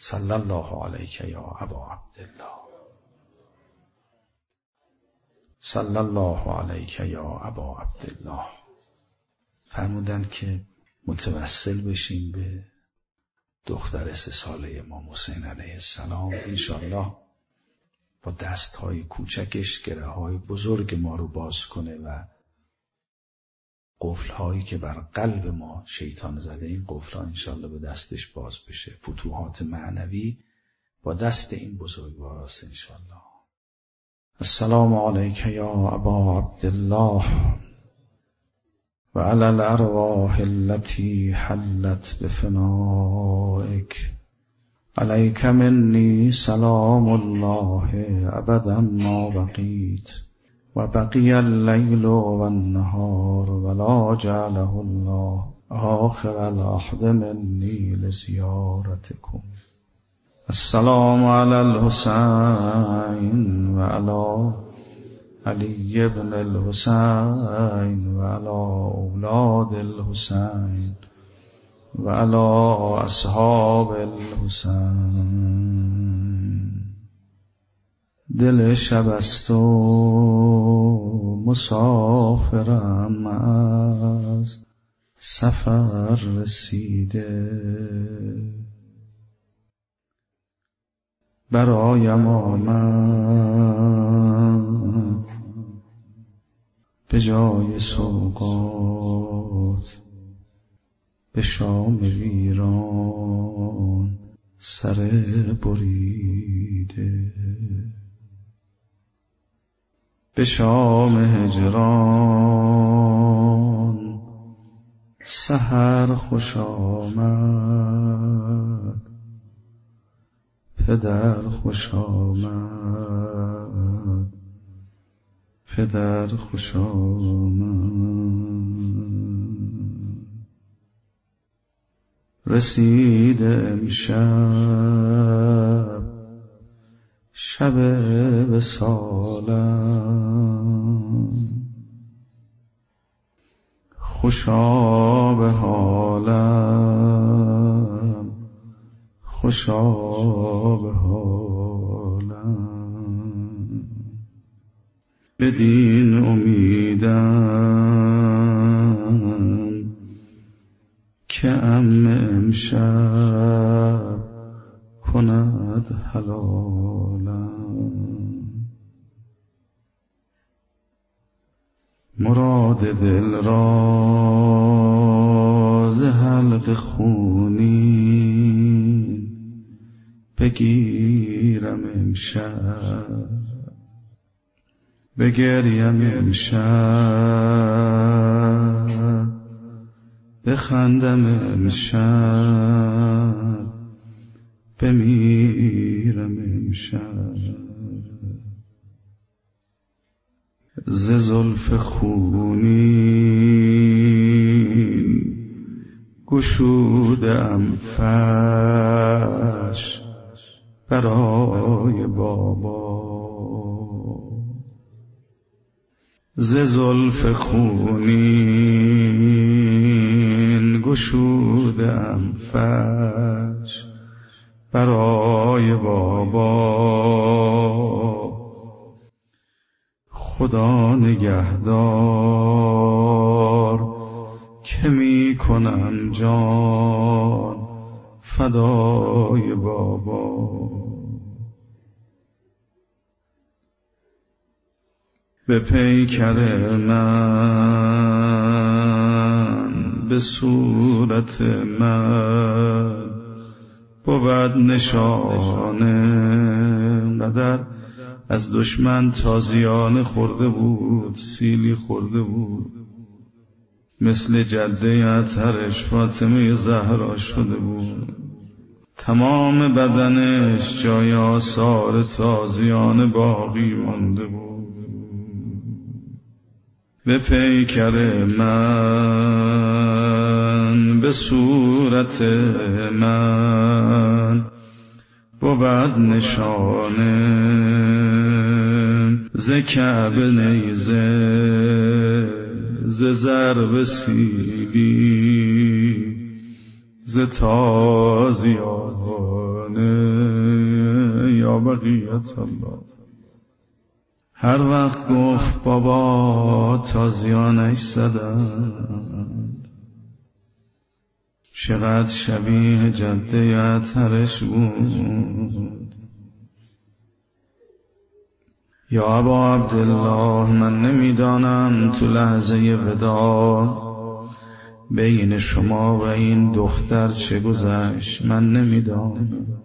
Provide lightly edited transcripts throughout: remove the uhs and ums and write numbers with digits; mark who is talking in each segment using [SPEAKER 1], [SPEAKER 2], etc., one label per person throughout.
[SPEAKER 1] صلی الله علیک یا ابا عبدالله. صلی الله علیک یا ابا عبدالله. فرمودند که متوسل بشیم به دختر 3 ساله امام حسین علیه السلام. انشالله با دستهای کوچکش گره‌های بزرگ ما رو باز کنه و قفل‌هایی که بر قلب ما شیطان زده، این قفل‌ها انشالله به دستش باز بشه. فتوحات معنوی با دست این بزرگواراست انشالله. السلام علیک یا ابا عبدالله و علی الارواح التي حلت بفنائک. علیک منی سلام الله ابدا ما بقیت و بقی اللیل و النهار ولا جعله الله آخر العهد منی لزیارتکم. السلام علی الحسین و علی علی ابن الحسین و علی اولاد الحسین و علی اصحاب الحسین. دل شب است و مسافرم از سفر رسیده، برایم آمد به جای سوقات به شام ویران سر بریده. به شام هجران سحر خوش آمد، پدر خوش آمد، پدر خوش آمد. رسید امشب شب وصالم، خوشا به حالم، خوشا به حالم. بدین امیدم که امشب کند حلالم. مراد دل را ز حلق خونین بگیرم امشب، بگریم امشب، بخندم امشب، بمیرم امشب. ز زلف خونین گشودم فرش برای بابا. ز زلف خونین گشودم فرش برای بابا. خدا نگهدار که می کنم جان فدای بابا. به پیکر من به صورت من بود نشانه، قدر از دشمن تازیانه خورده بود، سیلی خورده بود، مثل جده اطهرش فاطمه زهرا شده بود. تمام بدنش جای آثار تازیانه باقی مانده بود. به پیکر من به صورت من بود نشانه، ز کعبه نیزه ز ضرب سیلی ز تازیانه. یا بقیت الله. هر وقت گفت بابا تازیانش زدن، چقدر شبیه جده اطهرش بود. یا ابا عبدالله، من نمیدانم تو لحظه وداع بین شما و این دختر چه گذشت، من نمیدانم.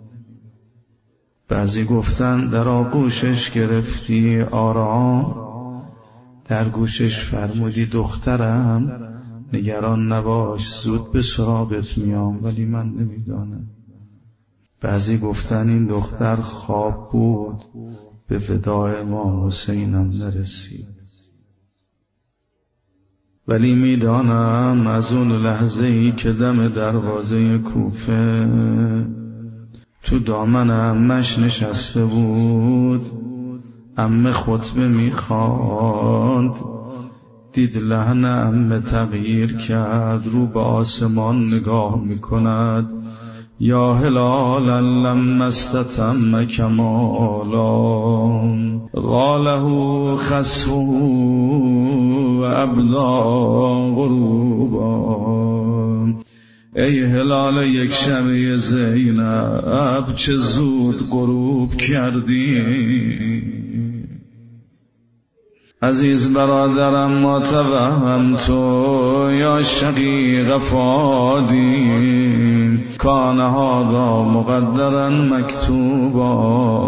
[SPEAKER 1] بعضی گفتن در آغوشش گرفتی آرام، در گوشش فرمودی دخترم نگران نباش زود به سراغت میام، ولی من نمیدانم. بعضی گفتن این دختر خواب بود به وداع امام حسینم نرسید. ولی میدانم از اون لحظه ای که دم دروازه کوفه تو دامن عمش نشسته بود، عمه خطبه میخواند، دید لحن عمه تغییر کرد، رو به آسمان نگاه میکند. یا هلالا لما استتم کمالا غاله خسفه و ابدا غروبا. ای هلال یک شبه زینب، چه زود غروب کردی. عزیز برادرم، ما توهم تو یا شقیق فادی، کان هذا مقدرا مکتوبا.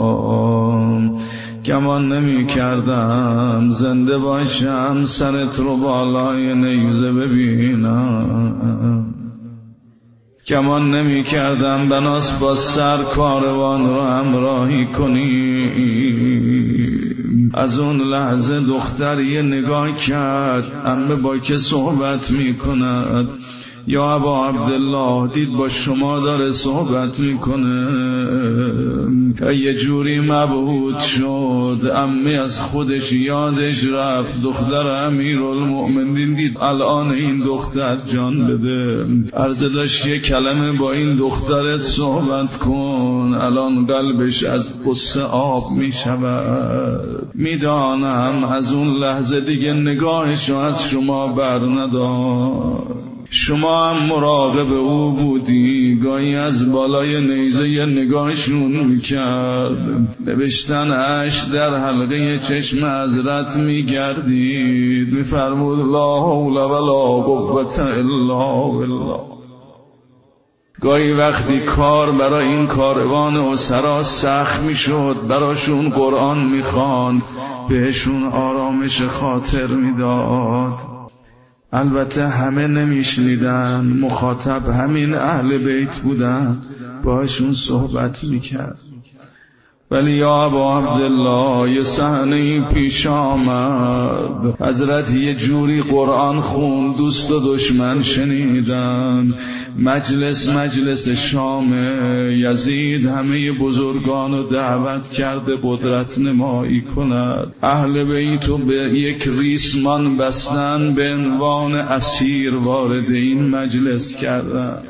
[SPEAKER 1] گمان نمی کردم زنده باشم سرت رو بالای نیزه ببینم. گمان نمی کردم بناس با سر کاروان رو همراهی کنی. از اون لحظه دختر یه نگاه کرد، عمه با که صحبت می کند. یا ابا عبدالله، دید با شما داره صحبت میکنه. یه جوری مبهوت شد، عمه از خودش یادش رفت. دختر امیرالمؤمنین دید الان این دختر جان بده، عرضه داشت یه کلمه با این دخترت صحبت کن. الان قلبش از قصه آب میشود. میدانم از اون لحظه دیگه نگاهشو از شما بر نداشت. شما هم مراقب او بودی، گاهی از بالای نیزه یه نگاهشون میکرد. نوشتن اش در حلقه چشم حضرت میگردید، میفرمود لا حول ولا قوة الا بالله. گاهی وقتی کار برای این کاروان اسرا سخت میشد، براشون قرآن میخواند، بهشون آرامش خاطر میداد. البته همه نمیشنیدن، مخاطب همین اهل بیت بودن، باشون صحبت میکرد. ولی یا ابا عبدالله، یه صحنه پیش آمد، حضرت یه جوری قرآن خون، دوست و دشمن شنیدن. مجلس شام یزید همه بزرگان رو دعوت کرده قدرت نمایی کند. اهل بیتو به یک ریسمان بستن، به عنوان اسیر وارد این مجلس کردن.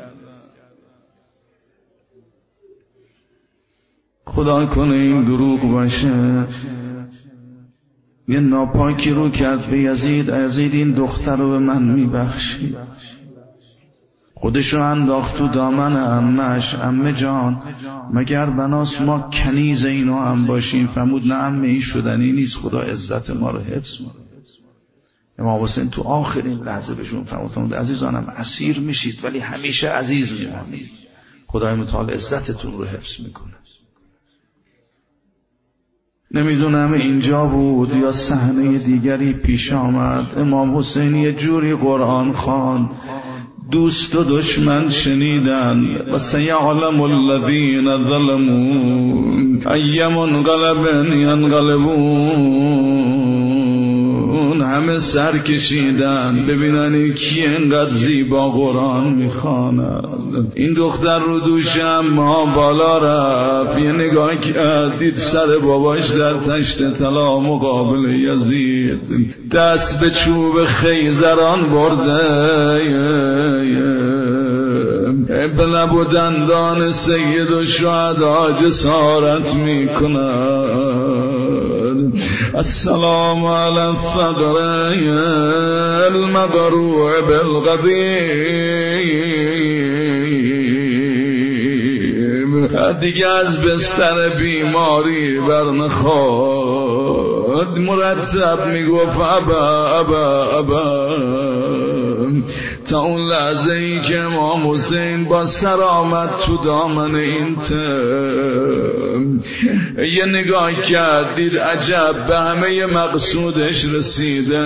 [SPEAKER 1] خدا کنه این دروغ باشه. یه ناپاکی رو کرد به یزید، یزید این دختر رو به من میبخشی. خودشو انداخت تو دامن عمش. عمه جان، مگر بناس ما کنیز اینو هم باشیم؟ فرمود نه عمه، این شدنی نیست، خدا عزت ما رو حفظ کنه. امام حسین تو آخرین لحظه بهشون فرمود عزیزانم اسیر میشید ولی همیشه عزیز میمونید، خدای متعال عزتتون رو حفظ میکنه. نمیدونم اینجا بود یا صحنه دیگری پیش آمد. امام حسین یه جوری قرآن خواند، دوست و دشمن شنیدن. و سیعلم الذین ظلموا ای منقلب ینقلبون. همه سر کشیدن ببینن کی انقدر زیبا قرآن میخواند. این دختر رو دوشم ما بالا رفت، یه نگاه کرد، دید سر باباش در تشت طلا مقابل یزید، دست به چوب خیزران برده.
[SPEAKER 2] به لب و دندان سید الشهدا جسارت می کند. السلام علی الثغر المقروع بالغضیب، دیگه از بستر بیماری برنخواد، مرتب میگفت ابا تا اون لحظه ای که امام حسین با سر آمد تو دامن این یه نگاه کرد، دید عجب به همه مقصودش رسیده.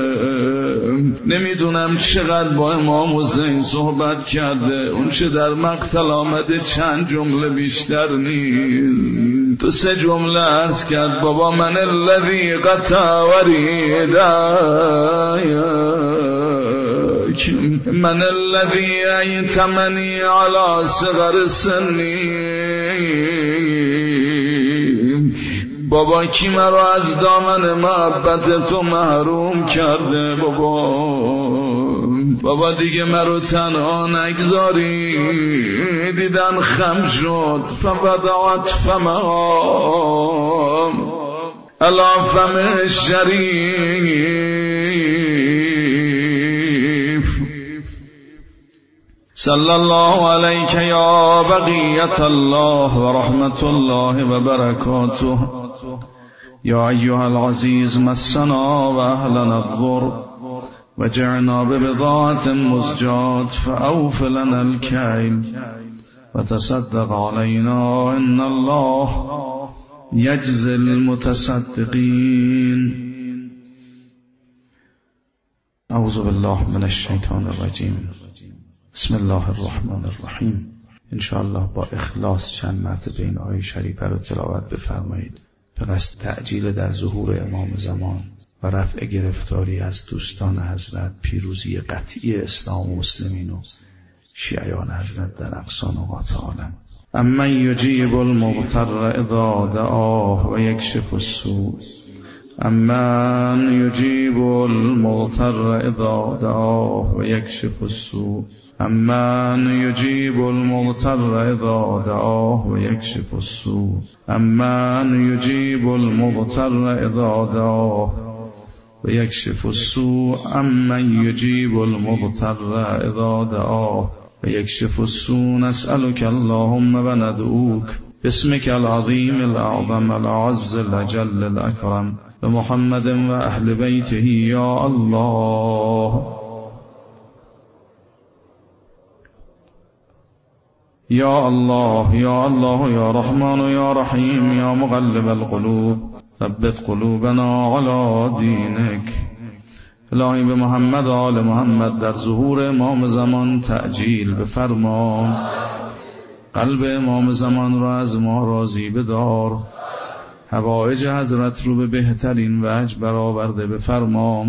[SPEAKER 2] نمیدونم چقدر با امام حسین صحبت کرده، اون چه در مقتل آمده چند جمله بیشتر نیست. تو 3 جمله عرض کرد: بابا من الذی قطع وریدک، من الذی ایتمنی علی صغر سنی. بابا کی مرا از دامن محبت تو محروم کرده؟ بابا دیگه مرا تنها نگذاری. دیدن خم شد، فوضعت فمها علی فم الشریف. صلی الله علیک یا بقیت الله و رحمت الله و برکاته. یا ایها العزیز مسنا و اهلنا الضر و جعلنا ببضاعة مزجات فأوف لنا الكيل و تصدق علينا ان الله يجزي المتصدقين. اعوذ بالله من الشیطان الرجیم. بسم الله الرحمن الرحیم. انشاءالله با اخلاص چند مرتبه این آیه شریفه رو تلاوت بفرمایید به قصد تعجیل در ظهور امام زمان و رفع گرفتاری از دوستان حضرت، پیروزی قطعی اسلام و مسلمین و شیعیان حضرت در اقصا نقاط عالم. امن یجیب المضطر اذا دعاه و یکشف السوء، امن یجیب المضطر اذا دعاه و یکشف السوء، امن یجیب المضطر اذا دعاه و یکشف السوء، امن یجیب المضطر اذا دعاه و یکشف السوء، امن یجیب المضطر اذا دعاه و یکشف السوء. نسألك اللهم و ندعوك باسمك العظیم الاعظم الأعز الأجل الأكرم بمحمد و اهل بیته یا الله یا الله یا الله یا رحمان یا رحیم یا مقلب القلوب ثبت قلوبنا علی دینک. الهی به محمد و آل محمد در ظهور امام زمان تعجیل بفرما، قلب امام زمان را از ما راضی بدار، حوائج حضرت رو به بهترین وجه برآورده بفرما،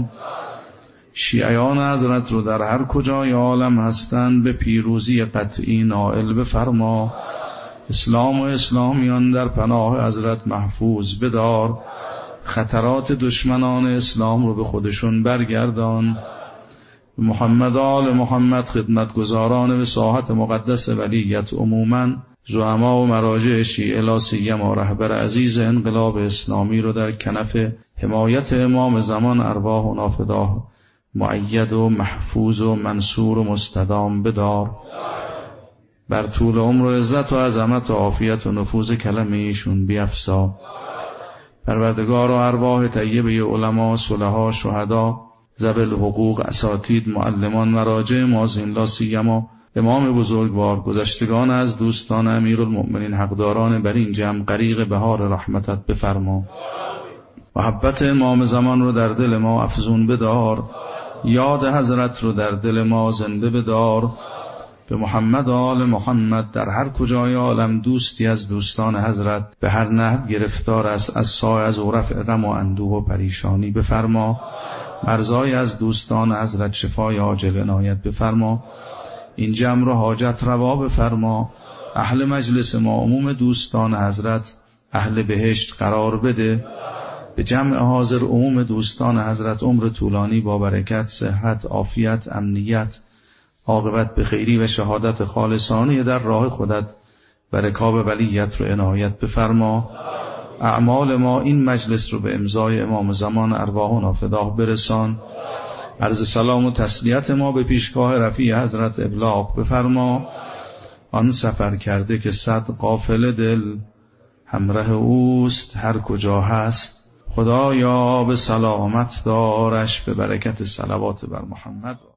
[SPEAKER 2] شیعیان حضرت رو در هر کجای عالم هستند به پیروزی قطعی نائل بفرما، اسلام و اسلامیان در پناه حضرت محفوظ بدار، خطرات دشمنان اسلام رو به خودشون برگردان. محمد آل محمد خدمتگزاران به ساحت مقدس ولیت عموماً، زعما و مراجع شیعه لا سیما رهبر عزیز انقلاب اسلامی رو در کنف حمایت امام زمان ارواح و نافداه مؤید و محفوظ و منصور و مستدام بدار. بر طول عمر و عزت و عظمت و عافیت و نفوذ کلمه ایشون بیفزا. پروردگار و ارواح طیبه علما، صلحا، شهدا، ذوی الحقوق، اساتید، معلمان، مراجع مازین لا سیما امام بزرگوار، گذشتگان از دوستان امیرالمؤمنین، حقداران بر این جمع غریق بهار رحمتت بفرما. محبت امام زمان رو در دل ما افزون بدار، یاد حضرت رو در دل ما زنده بدار. به محمد و آل محمد در هر کجای عالم دوستی از دوستان حضرت به هر نحو گرفتار است، از سایه و رفع غم و اندوه و پریشانی بفرما. مرزای از دوستان حضرت شفای عاجل عنایت بفرما. این جمع رو حاجت روا بفرما. اهل مجلس ما، عموم دوستان حضرت اهل بهشت قرار بده. به جمع حاضر عموم دوستان حضرت عمر طولانی با برکت، صحت، عافیت، امنیت،
[SPEAKER 1] عاقبت به خیری و شهادت خالصانه در راه خودت و رکاب ولیت رو عنایت بفرما. اعمال ما این مجلس رو به امضای امام زمان ارواحنا فداه برسان. عرض سلام و تسلیت ما به پیشگاه رفیع حضرت ابلاغ بفرما. آن سفر کرده که 100 قافله دل همراه اوست، هر کجا هست خدایا به سلامت دارش، به برکت صلوات بر محمد.